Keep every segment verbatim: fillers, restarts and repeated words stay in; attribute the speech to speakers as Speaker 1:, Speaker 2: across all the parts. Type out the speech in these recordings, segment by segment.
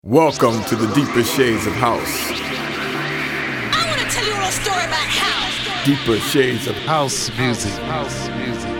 Speaker 1: Welcome to the deeper shades of house.
Speaker 2: I want to tell you a little story about house.
Speaker 1: Deeper shades of
Speaker 3: house music. House music.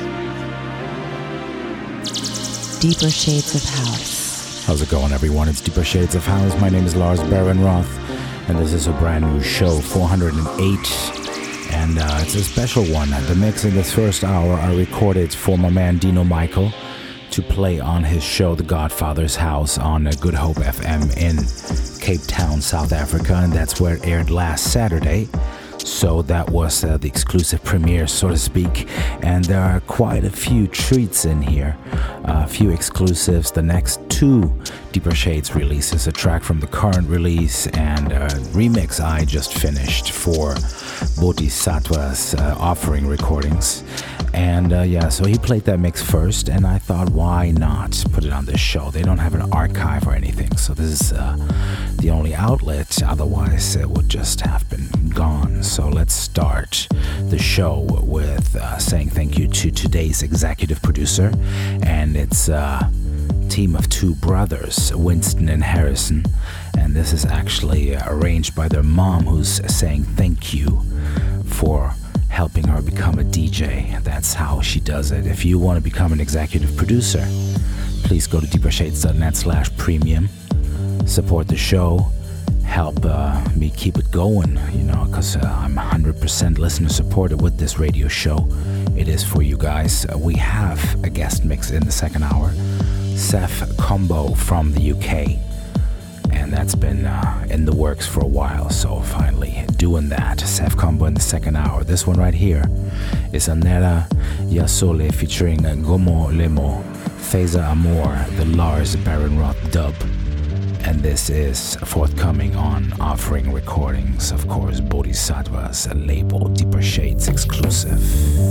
Speaker 4: Deeper Shades of House.
Speaker 5: How's it going, everyone? It's Deeper Shades of House. My name is Lars Baron-Roth, and this is a brand new show, four hundred eight, and uh, it's a special one. The mix in this first hour I recorded for my man Dino Michael to play on his show, The Godfather's House, on uh, Good Hope F M in Cape Town, South Africa, and that's where it aired last Saturday. So that was uh, the exclusive premiere, so to speak, and there are quite a few treats in here, a few exclusives. The next two Deeper Shades releases, a track from the current release and a remix I just finished for Bodhisattva's uh, Offering Recordings. And uh, yeah, so he played that mix first, and I thought, why not put it on this show? They don't have an archive or anything, so this is uh, the only outlet. Otherwise, it would just have been gone. So let's start the show with uh, saying thank you to today's executive producer, and it's a team of two brothers, Winston and Harrison, and this is actually uh, arranged by their mom, who's saying thank you for helping her become a D J. That's how she does it. If you want to become an executive producer, please go to deepershades.net slash premium. Support the show. Help uh, me keep it going, you know, because uh, I'm one hundred percent listener supported with this radio show. It is for you guys. Uh, we have a guest mix in the second hour. Seth Combo from the U K. And that's been uh, in the works for a while, so finally doing that. Seth Combo in the second hour. This one right here is Anera Yasole featuring Gomo Lemo, Feza Amor, the Lars Baron-Roth dub. And this is forthcoming on Offering Recordings, of course, Bodhisattva's label, Deeper Shades exclusive.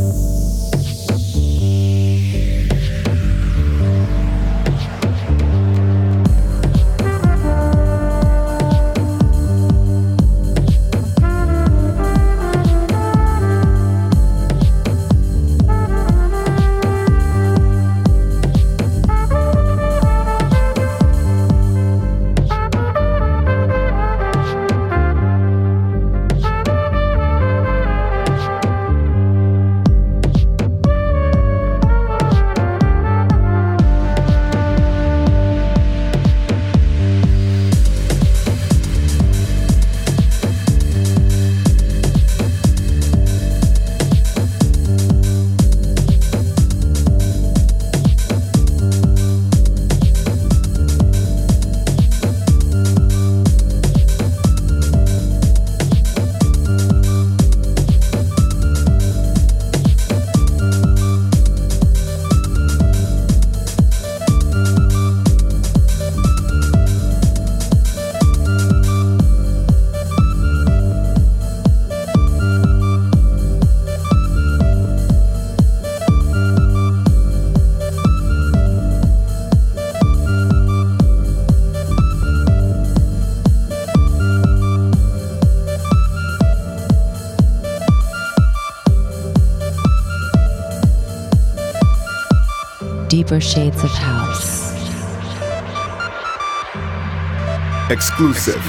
Speaker 4: Deeper Shades of House.
Speaker 1: exclusive.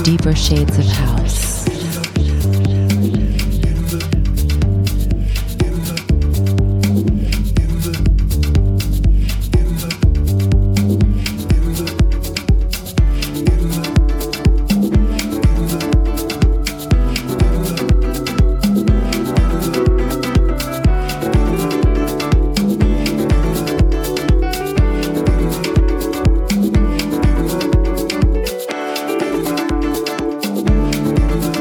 Speaker 4: Deeper Shades of House.
Speaker 6: We'll be right back.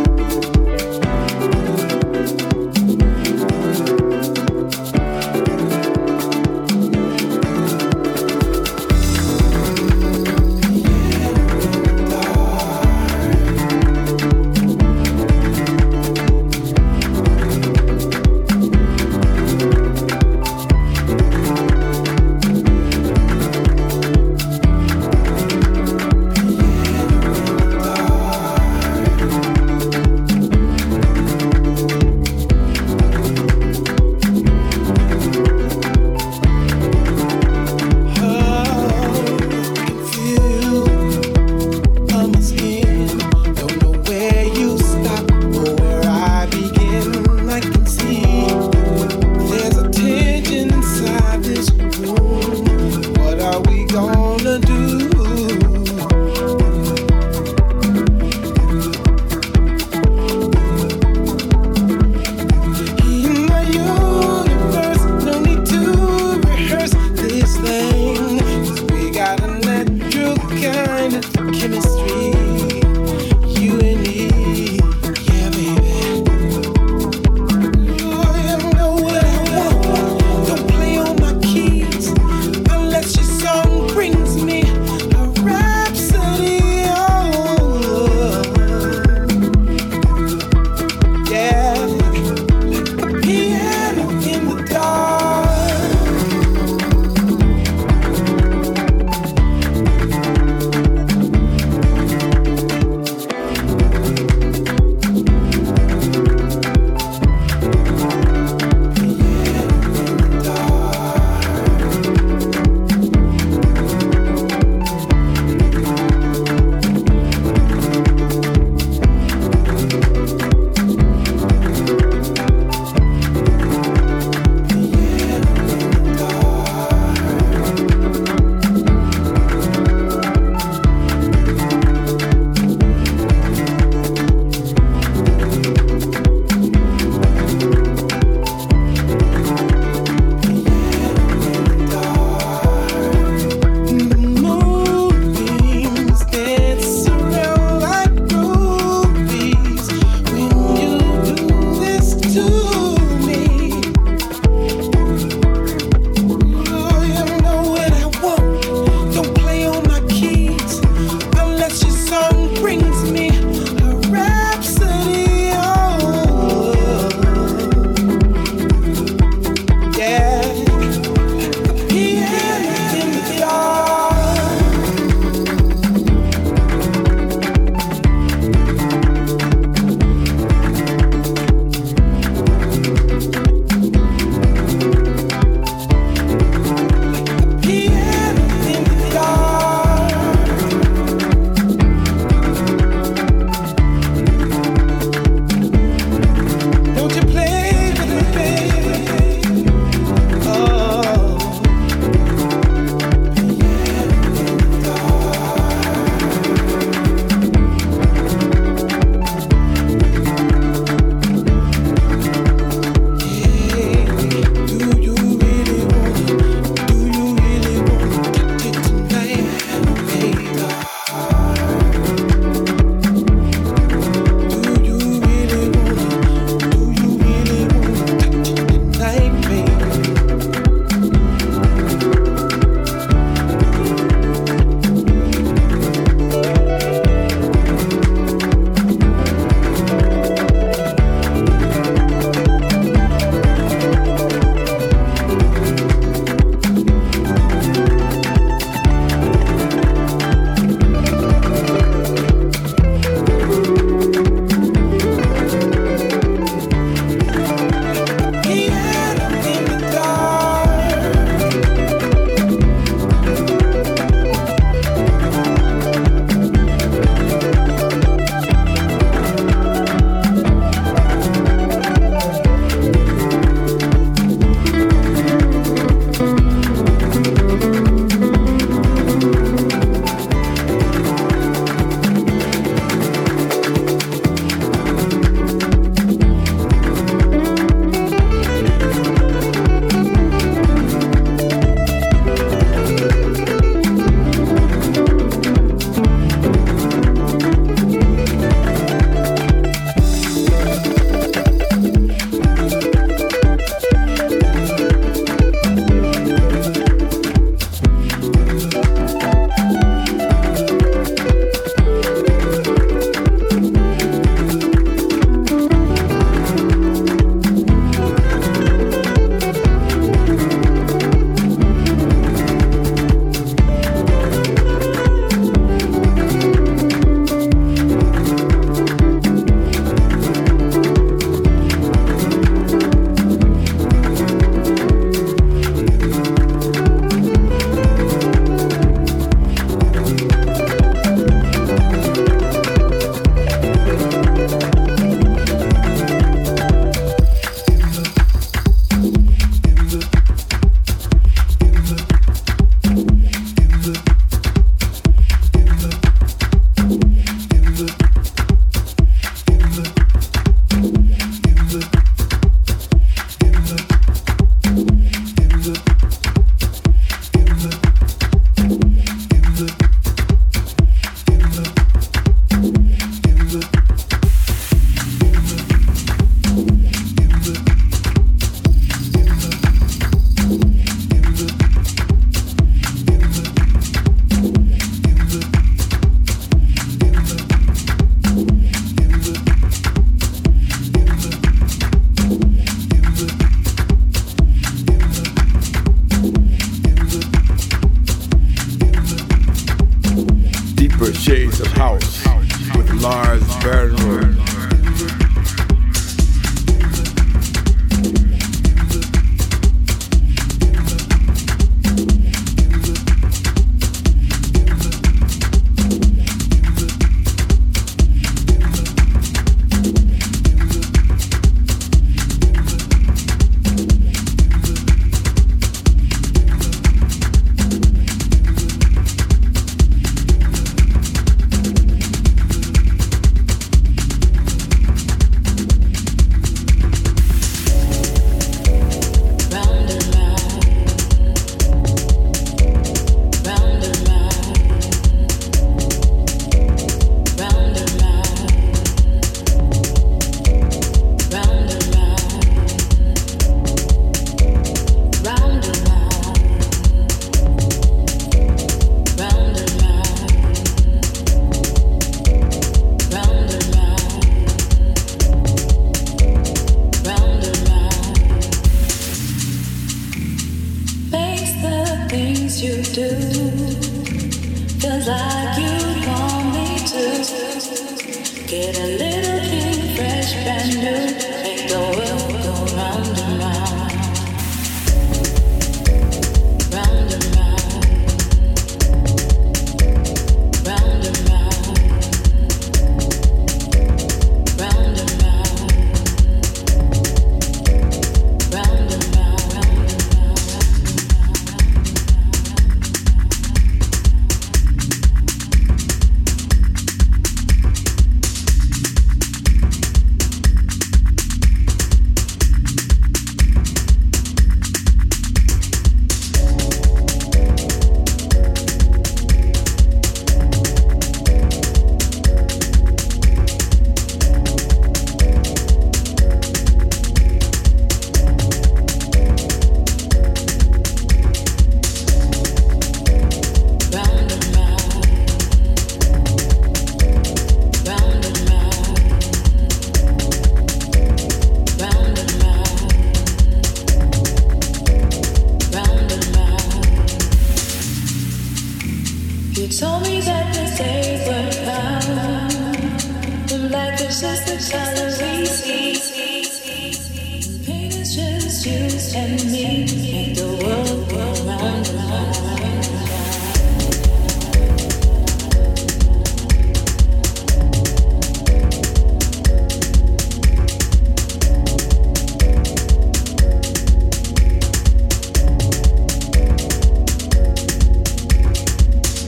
Speaker 1: Lars Bernroth.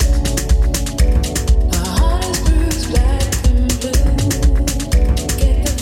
Speaker 6: Get the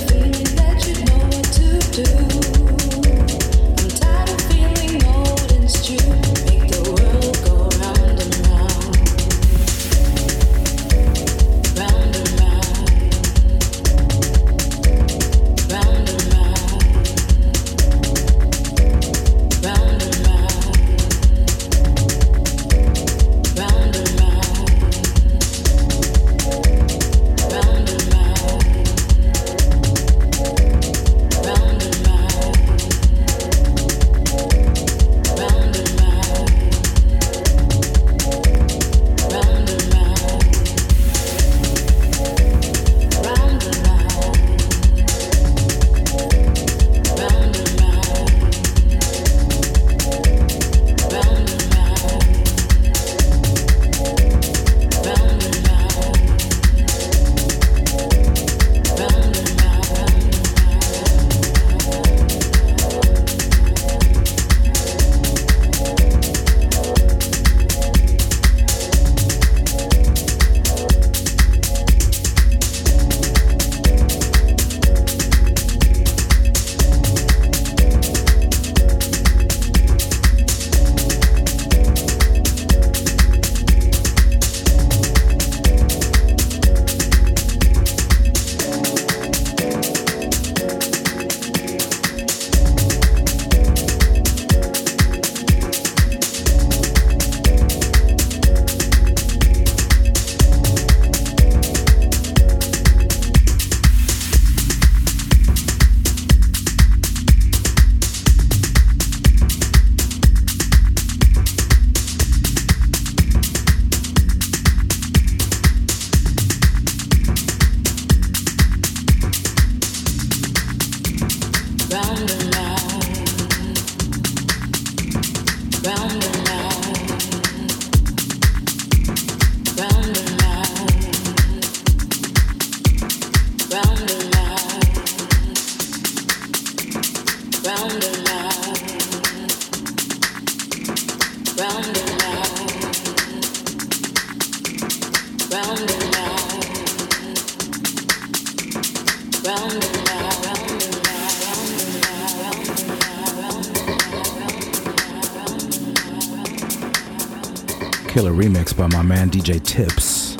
Speaker 5: Killer remix by my man D J Tips.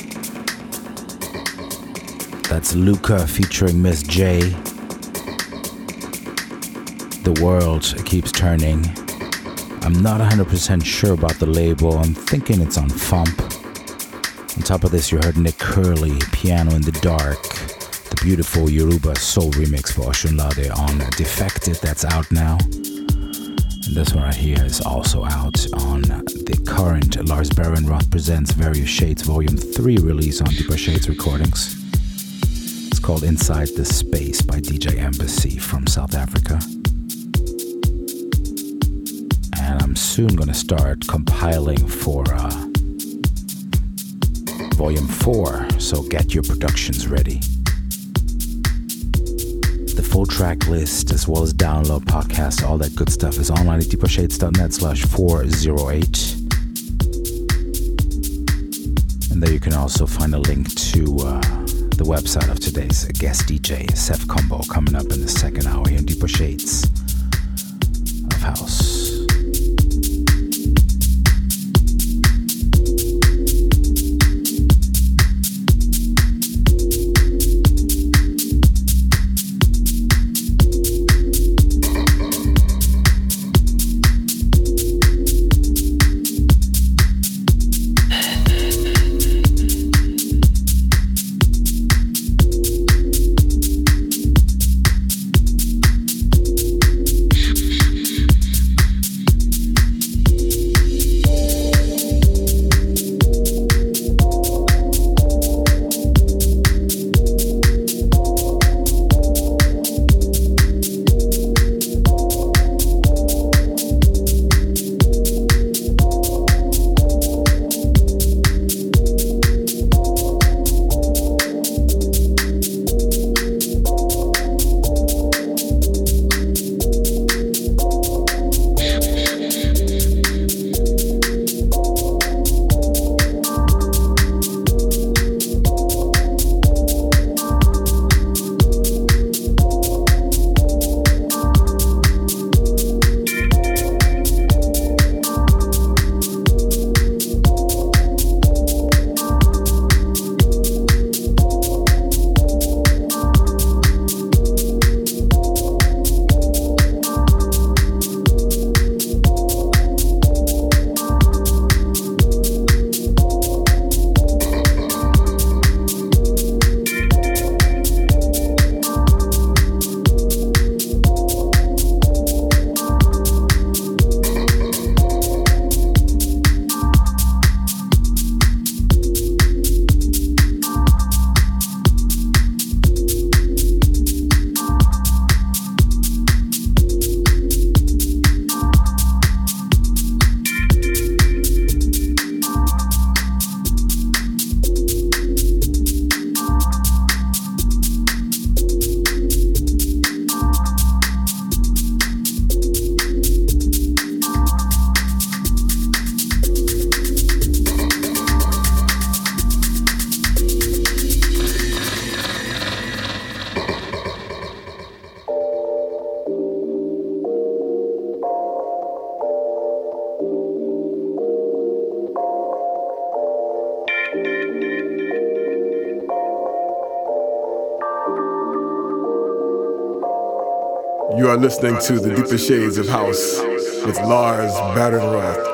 Speaker 5: That's Luca featuring Miss J. The World Keeps Turning. I'm not one hundred percent sure about the label. I'm thinking it's on Fump. On top of this, you heard Nick Curley, Piano in the Dark. The beautiful Yoruba soul remix for Oshunlade on Defected, that's out now. And this one right here is also out on the current Lars Baron-Roth Presents Various Shades Volume three release on Deeper Shades Recordings. It's called Inside the Space by D J Embassy from South Africa. And I'm soon going to start compiling for uh, Volume four, so get your productions ready. The full track list, as well as download, podcast, all that good stuff is online at deepershades.net slash 408. And there you can also find a link to uh, the website of today's guest D J, Seth Combo, coming up in the second hour here in Deeper Shades of House.
Speaker 1: You are listening to The Deeper Shades of House with Lars Baron-Roth.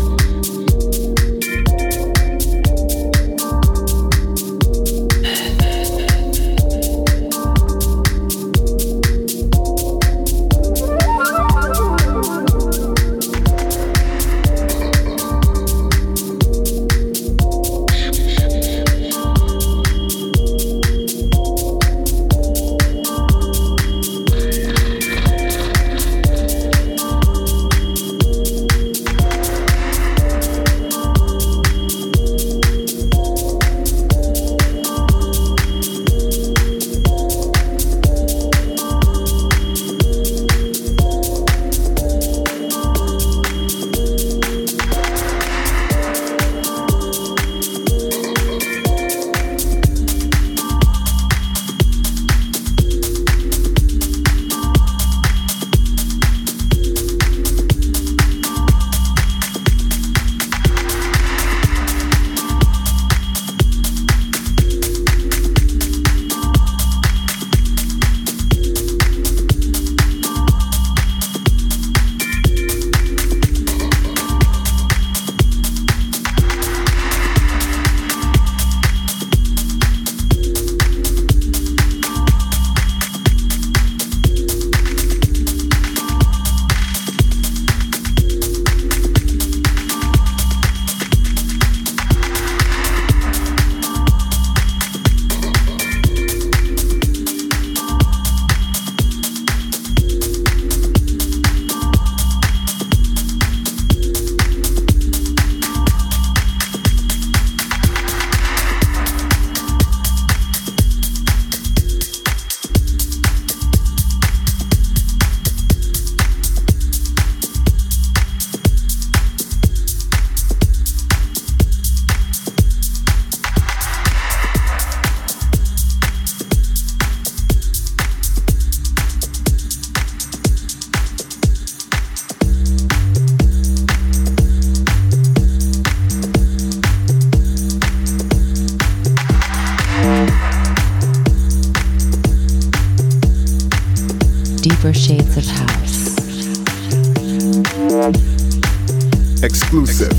Speaker 6: Hey.
Speaker 4: Deeper shades of house.
Speaker 1: Exclusive.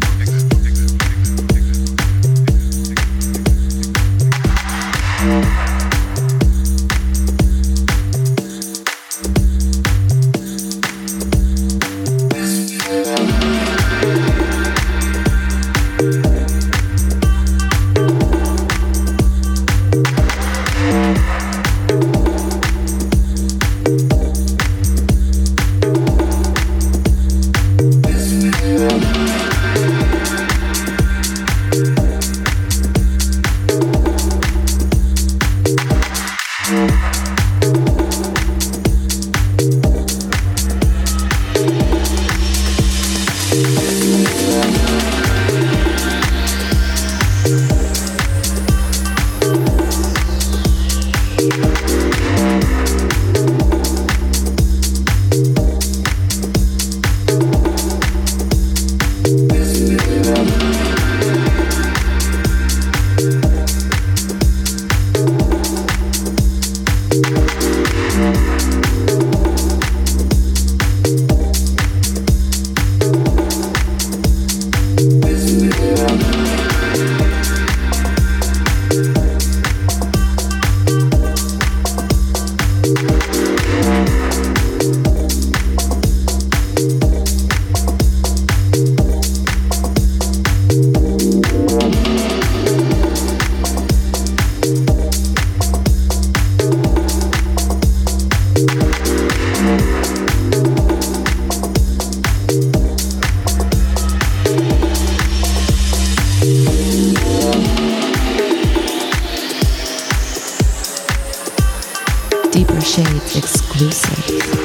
Speaker 4: Deeper Shades exclusive.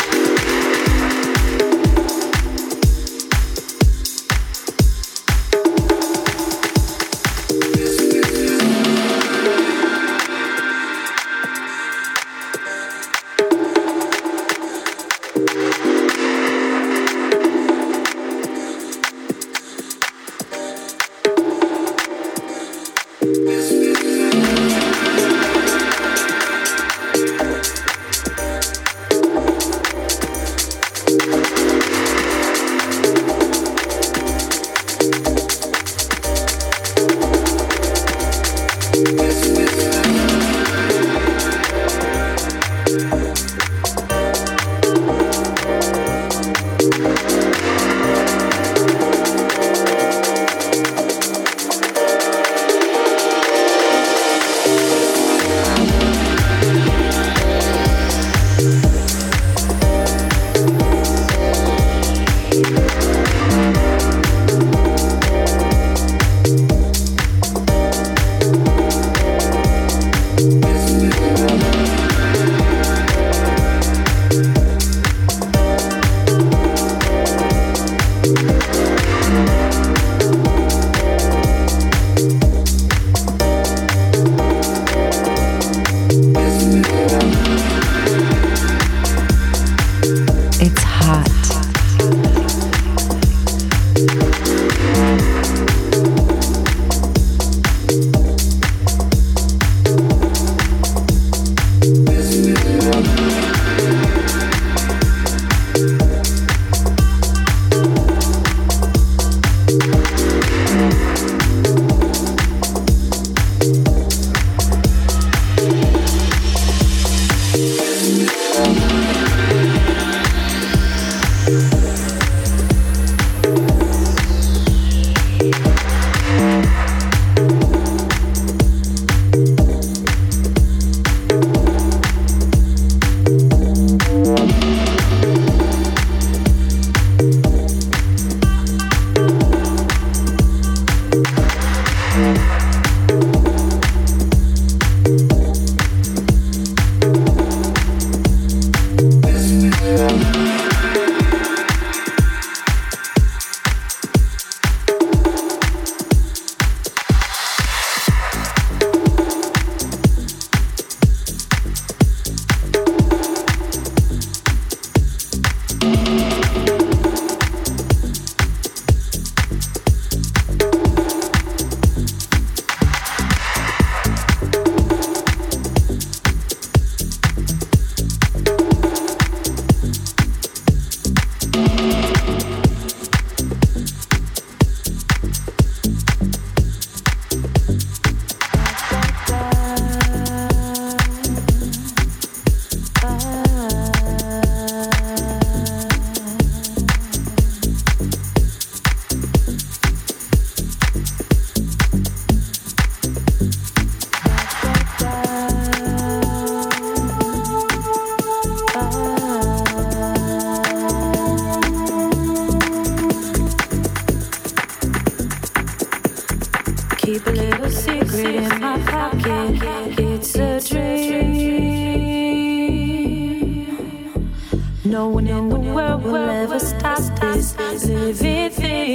Speaker 6: Keep a little secret in my pocket. It's a dream. No one in the world will ever stop this living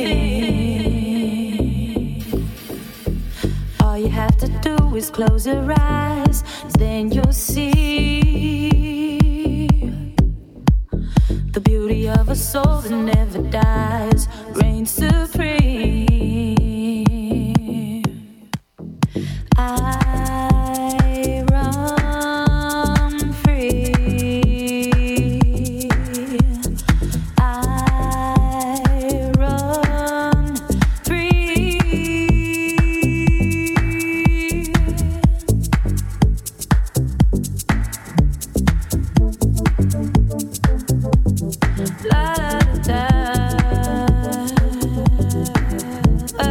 Speaker 6: thing. All you have to do is close your eyes, then you'll see the beauty of a soul that never dies, reigns supreme. I run free. I run free. La da da.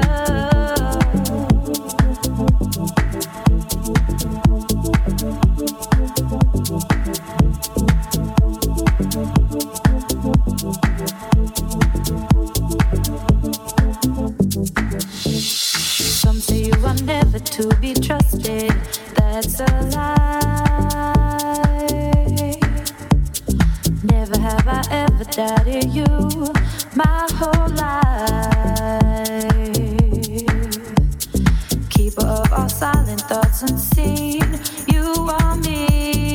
Speaker 6: Some say you are never to be trusted. That's a lie. Never have I ever doubted you my whole life. Keeper of all silent thoughts unseen, you are me.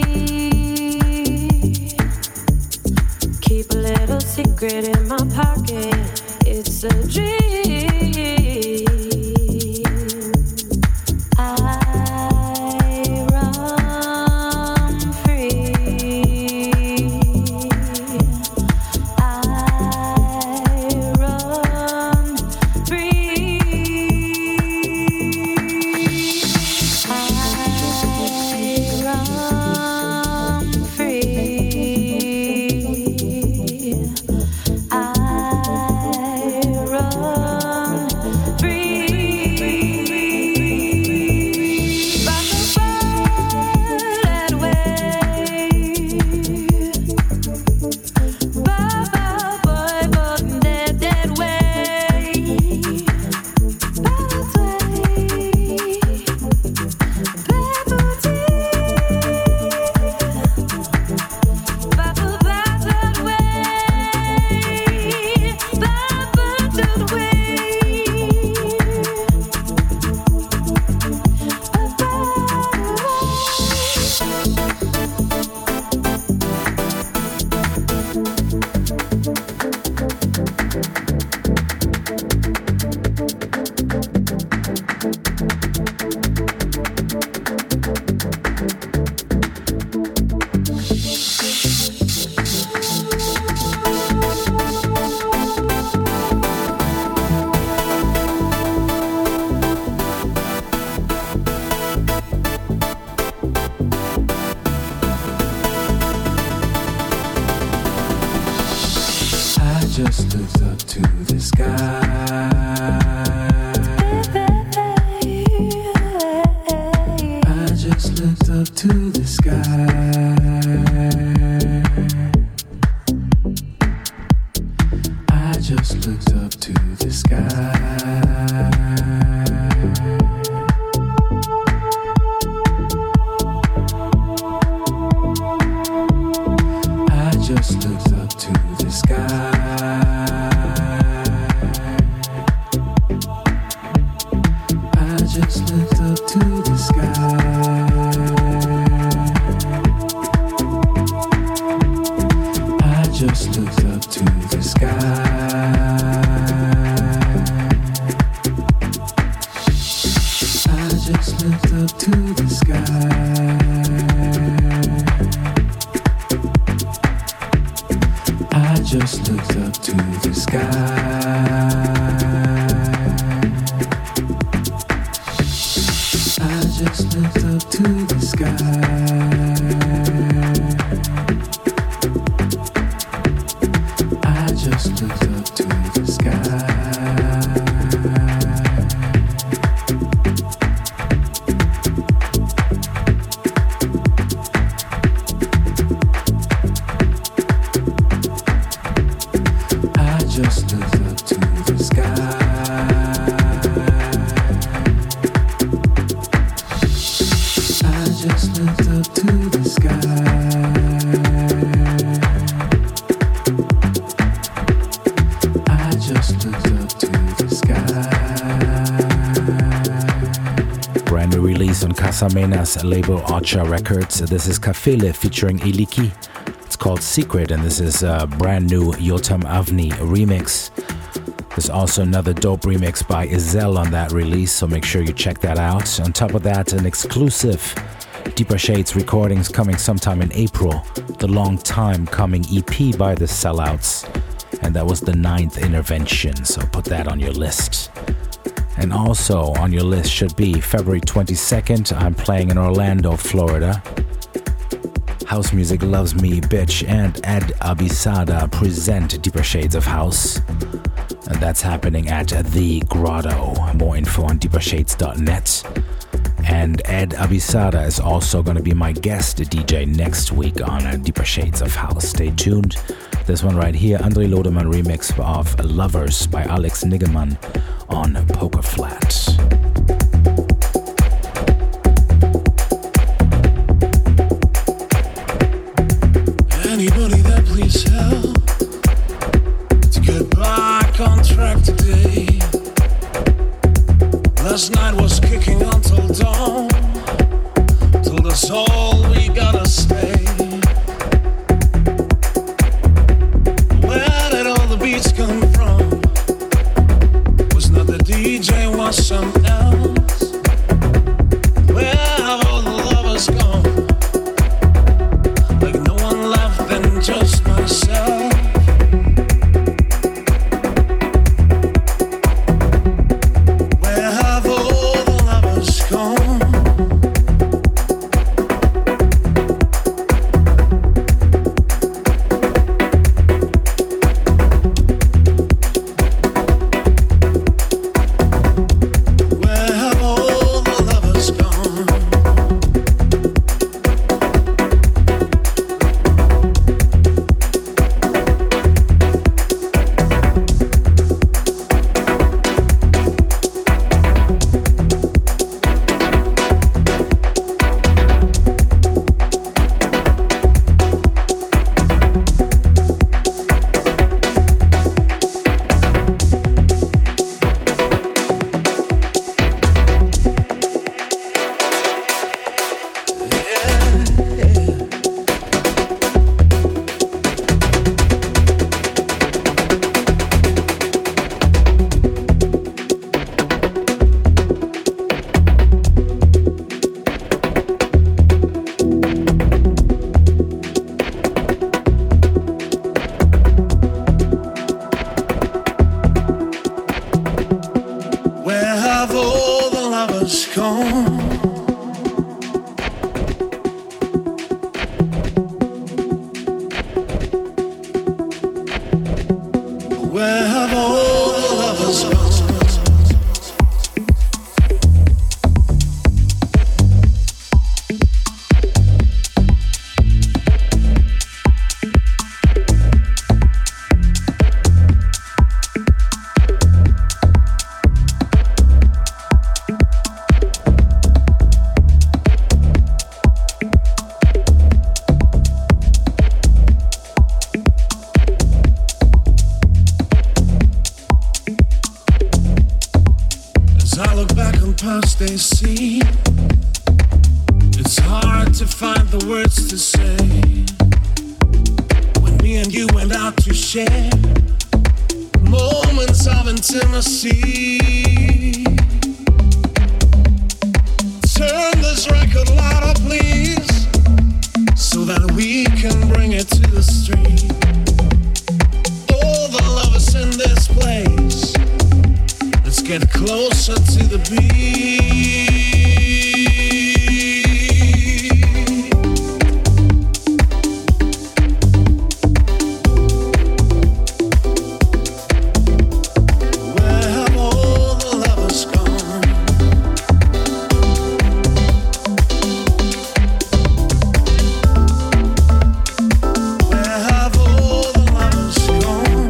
Speaker 6: Keep a little secret in my pocket. It's a dream.
Speaker 7: Just looked up to the sky. I just looked up to the sky. I just looked up to the sky. I just looked up to the sky. Just looked up to the sky. I just looked up to the sky. I just looked up to the sky. I just looked up to the sky. Just looked up to the sky. I just looked up to the sky. I just looked up to the sky. just looked up to the sky.
Speaker 5: Brand new release on Casamena's label Archa Records. This is Kafele featuring Iliki. It's called Secret, and this is a brand new Yotam Avni remix. There's also another dope remix by Izel on that release, so make sure you check that out. On top of that, an exclusive Deeper Shades recordings coming sometime in April. The long time coming E P by the Sellouts. And that was the ninth intervention, so put that on your list. And also on your list should be February twenty-second. I'm playing in Orlando, Florida. House Music Loves Me, Bitch, and Ed Abisada present Deeper Shades of House. And that's happening at The Grotto. More info on deeper shades dot net. And Ed Abisada is also going to be my guest D J next week on Deeper Shades of House. Stay tuned. This one right here, Andre Lodeman remix of Lovers by Alex Niggemann on Poker Flat.
Speaker 8: Anybody that please help to get back on track today. Last night was kicking until dawn. Told us all we gotta stay. Where did all the beats come from? Was not the D J, was some else? Where have all the lovers gone? Like no one left than just myself. They see it's hard to find the words to say when me and you went out to share moments of intimacy. Turn this record louder, please, so that we can bring it to the street. All the lovers in this place, let's get closer to the beat. Where have all the lovers gone? Where have all the lovers gone?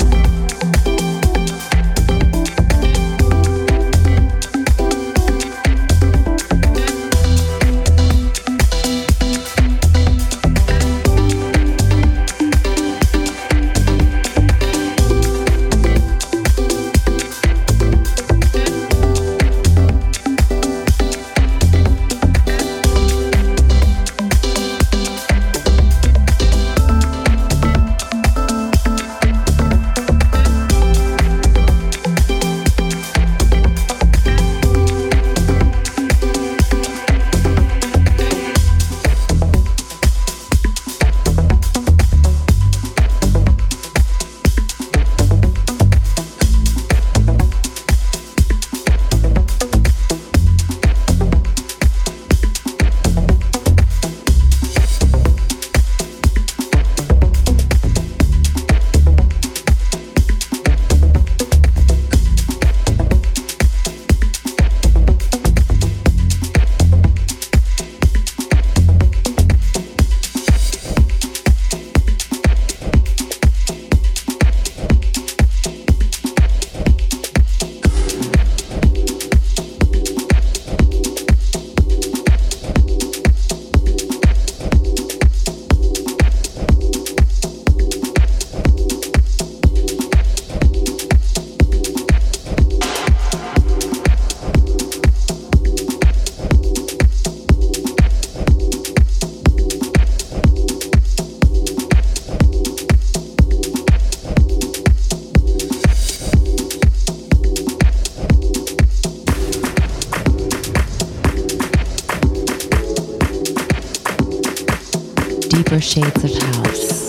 Speaker 4: Shades of House.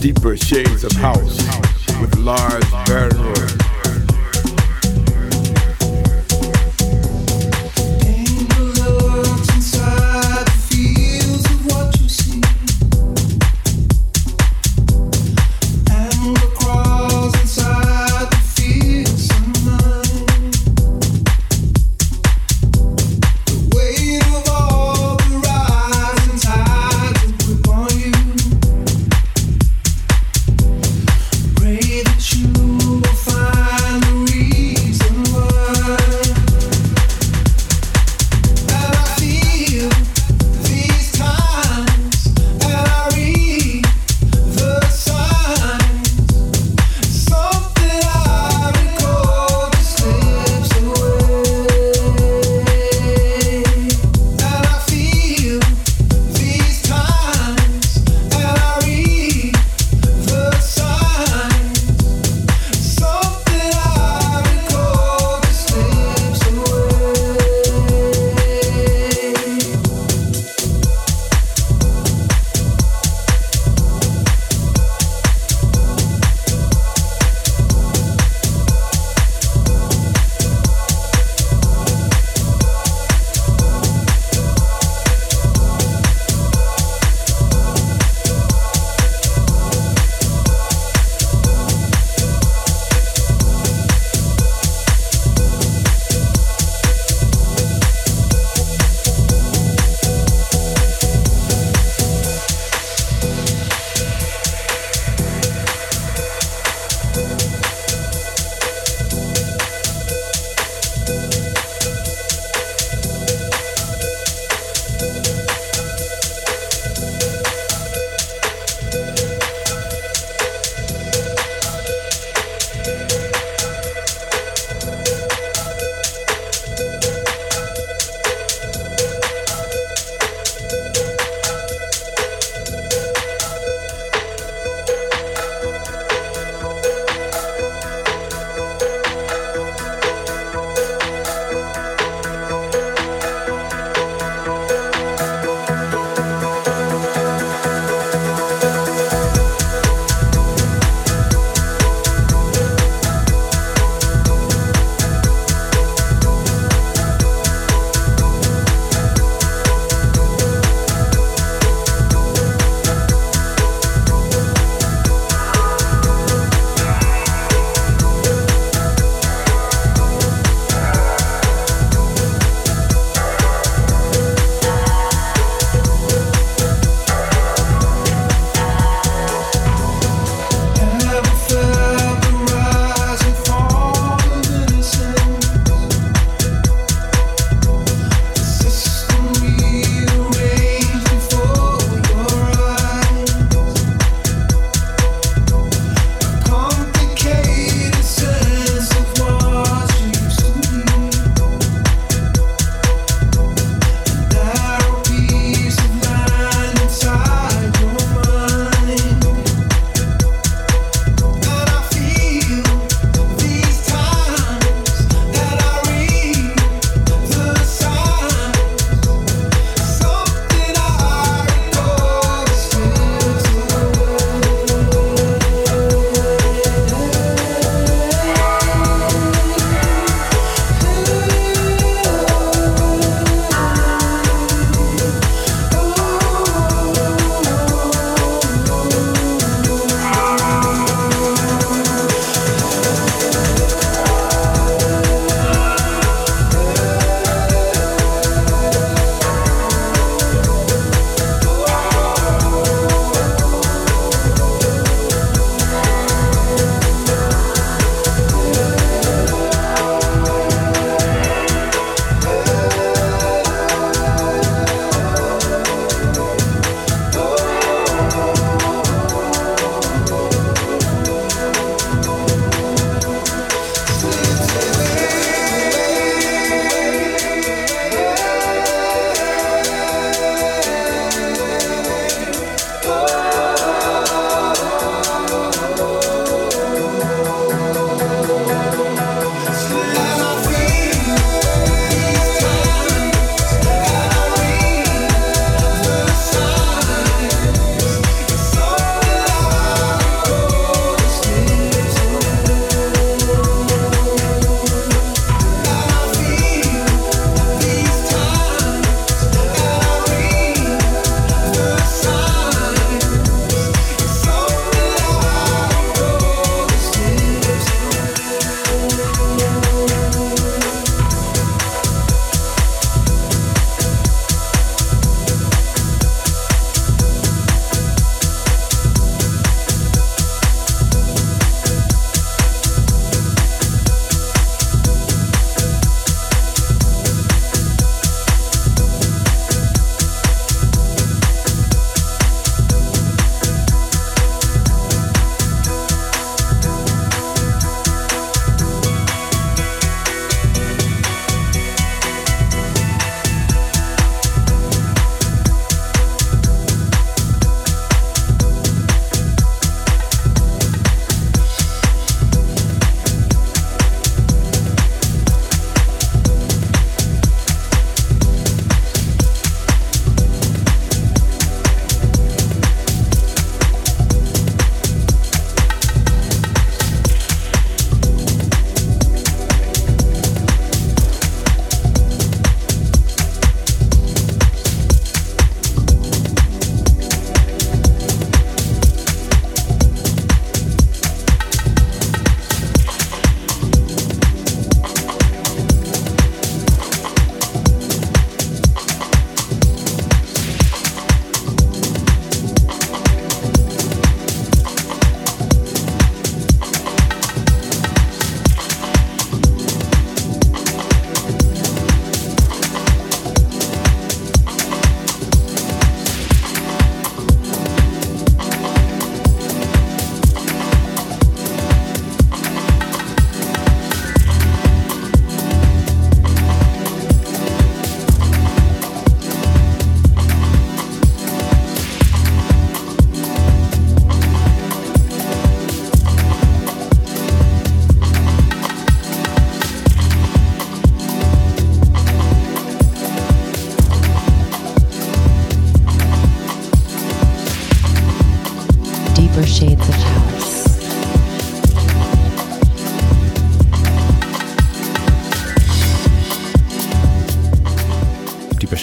Speaker 1: Deeper Shades of House with Lars Barenroth.
Speaker 8: Pray that you will find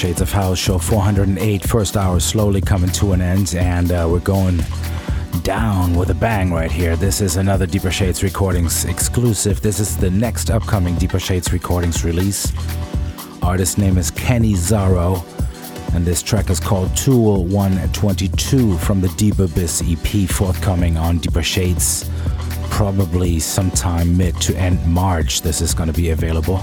Speaker 5: Shades of House, show four hundred eight, first hour slowly coming to an end, and uh, we're going down with a bang right here. This is another Deeper Shades Recordings exclusive. This is the next upcoming Deeper Shades Recordings release. Artist name is Kenny Zaro, and this track is called Tool one twenty-two from the Deep Abyss E P, forthcoming on Deeper Shades. Probably sometime mid to end March this is going to be available.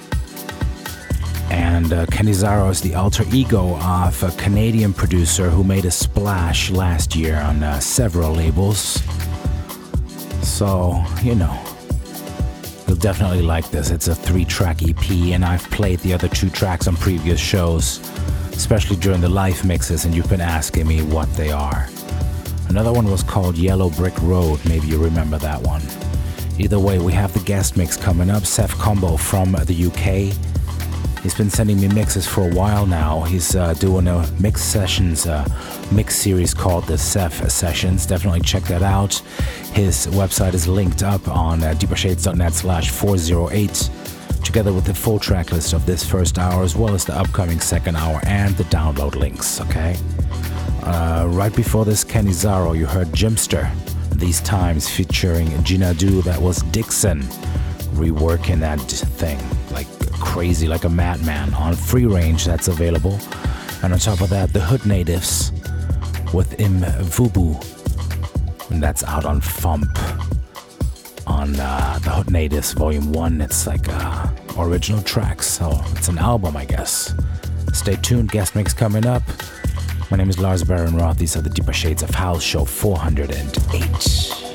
Speaker 5: And uh, Kenny Zaro is the alter ego of a Canadian producer who made a splash last year on uh, several labels. So, you know, you'll definitely like this. It's a three-track E P, and I've played the other two tracks on previous shows, especially during the live mixes, and you've been asking me what they are. Another one was called Yellow Brick Road. Maybe you remember that one. Either way, we have the guest mix coming up. Seth Combo from the U K. He's been sending me mixes for a while now. He's uh, doing a mix sessions, uh, mix series called the Seth Sessions. Definitely check that out. His website is linked up on uh, deepershades.net slash 408, together with the full track list of this first hour, as well as the upcoming second hour and the download links, okay? Uh, right before this, Kenny Zaro, you heard Jimster, these times featuring Gina Du. That was Dixon, reworking that thing like crazy, like a madman, on Free Range. That's available. And on top of that, the Hood Natives with Im Vubu, and that's out on Fump on uh, the Hood Natives Volume one. It's like uh, original tracks, so it's an album, I guess. Stay tuned, guest mix coming up. My name is Lars Baron Roth. These are the Deeper Shades of House, show four hundred eight.